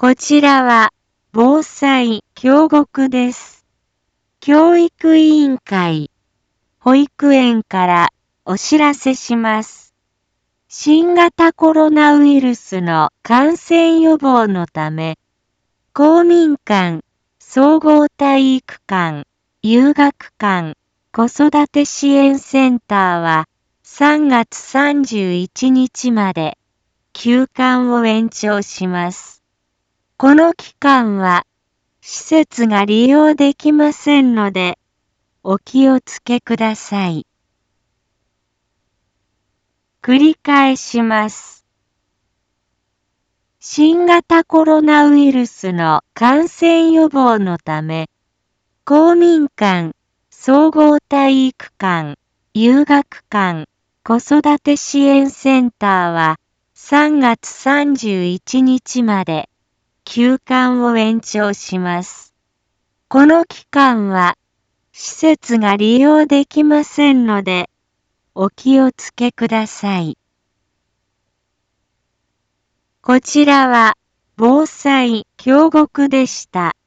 こちらは防災教国です。教育委員会、保育園からお知らせします。新型コロナウイルスの感染予防のため、公民館、総合体育館、遊学館、子育て支援センターは3月31日まで休館を延長します。この期間は施設が利用できませんので、お気をつけください。繰り返します。新型コロナウイルスの感染予防のため、公民館、総合体育館、遊学館、子育て支援センターは3月31日まで休館を延長します。この期間は施設が利用できませんので、お気をつけください。こちらは防災教国でした。